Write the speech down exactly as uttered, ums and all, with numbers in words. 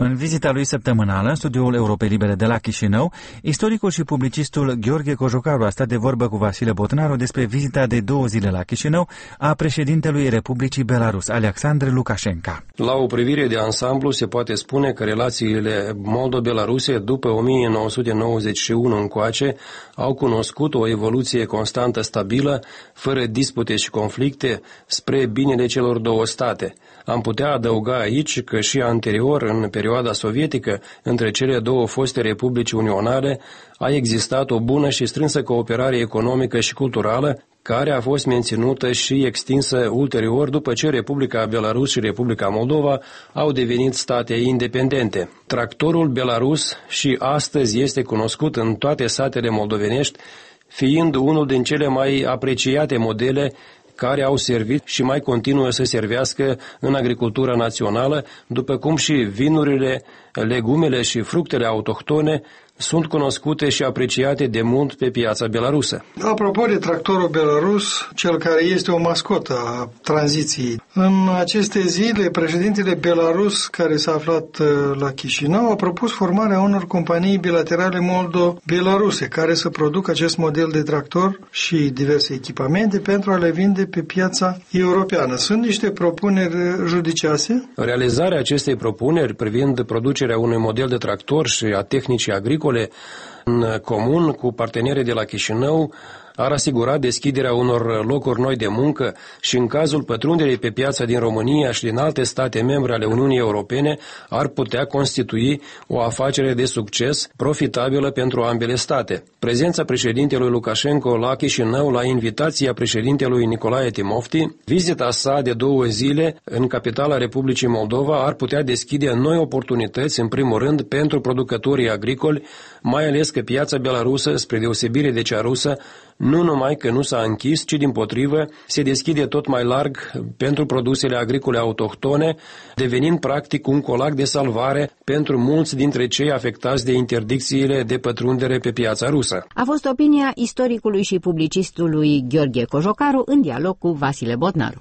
În vizita lui săptămânală în studioul Europei Libere de la Chișinău, istoricul și publicistul Gheorghe Cojocaru a stat de vorbă cu Vasile Botnaru despre vizita de două zile la Chișinău a președintelui Republicii Belarus, Alexandru Lukashenko. La o privire de ansamblu se poate spune că relațiile moldo-belaruse după o mie nouă sute nouăzeci și unu încoace au cunoscut o evoluție constantă, stabilă, fără dispute și conflicte, spre binele celor două state. Am putea adăuga aici că și anterior, în perioada sovietică, între cele două foste republici unionare, a existat o bună și strânsă cooperare economică și culturală, care a fost menținută și extinsă ulterior după ce Republica Belarus și Republica Moldova au devenit state independente. Tractorul belarus și astăzi este cunoscut în toate satele moldovenești, fiind unul din cele mai apreciate modele care au servit și mai continuă să servească în agricultura națională, după cum și vinurile, legumele și fructele autohtone sunt cunoscute și apreciate de mult pe piața belarusă. Apropo de tractorul belarus, cel care este o mascotă a tranziției, în aceste zile, președintele belarus, care s-a aflat la Chișinău, a propus formarea unor companii bilaterale moldo-belaruse, care să producă acest model de tractor și diverse echipamente pentru a le vinde pe piața europeană. Sunt niște propuneri judicioase? Realizarea acestei propuneri privind producerea unui model de tractor și a tehnicii agricole în comun cu partenerii de la Chișinău ar asigura deschiderea unor locuri noi de muncă și, în cazul pătrunderii pe piața din România și din alte state membre ale Uniunii Europene, ar putea constitui o afacere de succes profitabilă pentru ambele state. Prezența președintelui Lukashenko la Chișinău la invitația președintelui Nicolae Timofti, vizita sa de două zile în capitala Republicii Moldova ar putea deschide noi oportunități, în primul rând, pentru producătorii agricoli, mai ales că piața belarusă, spre deosebire de cea rusă, nu numai că nu s-a închis, ci dimpotrivă se deschide tot mai larg pentru produsele agricole autohtone, devenind practic un colac de salvare pentru mulți dintre cei afectați de interdicțiile de pătrundere pe piața rusă. A fost opinia istoricului și publicistului Gheorghe Cojocaru în dialog cu Vasile Botnaru.